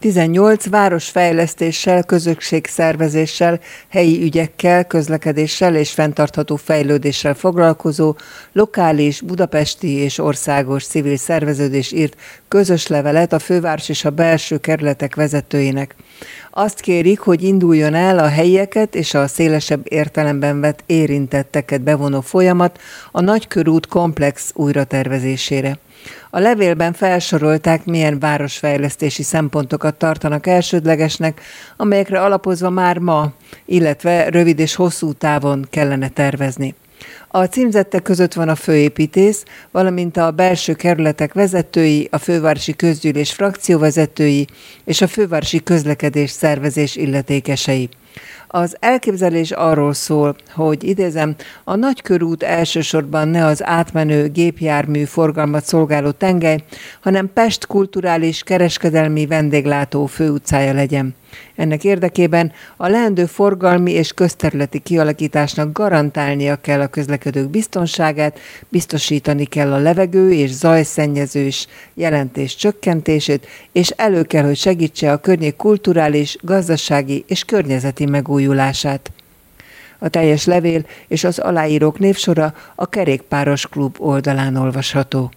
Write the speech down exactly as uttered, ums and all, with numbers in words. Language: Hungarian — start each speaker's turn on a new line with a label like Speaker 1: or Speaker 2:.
Speaker 1: tizennyolc városfejlesztéssel, közösségszervezéssel, helyi ügyekkel, közlekedéssel és fenntartható fejlődéssel foglalkozó lokális, budapesti és országos civil szerveződés írt közös levelet a főváros és a belső kerületek vezetőinek. Azt kérik, hogy induljon el a helyieket és a szélesebb értelemben vett érintetteket bevonó folyamat a Nagykörút komplex újratervezésére. A levélben felsorolták, milyen városfejlesztési szempontokat tartanak elsődlegesnek, amelyekre alapozva már ma, illetve rövid és hosszú távon kellene tervezni. A címzettek között van a főépítész, valamint a belső kerületek vezetői, a fővárosi közgyűlés frakcióvezetői és a fővárosi közlekedés szervezés illetékesei. Az elképzelés arról szól, hogy idézem, a Nagykörút elsősorban ne az átmenő gépjármű forgalmat szolgáló tengely, hanem Pest kulturális, kereskedelmi vendéglátó főutcája legyen. Ennek érdekében a leendő forgalmi és közterületi kialakításnak garantálnia kell a közlekedők biztonságát, biztosítani kell a levegő és zajszennyezés jelentés csökkentését, és elő kell, hogy segítse a környék kulturális, gazdasági és környezeti megújulását. A teljes levél és az aláírók névsora a Kerékpáros Klub oldalán olvasható.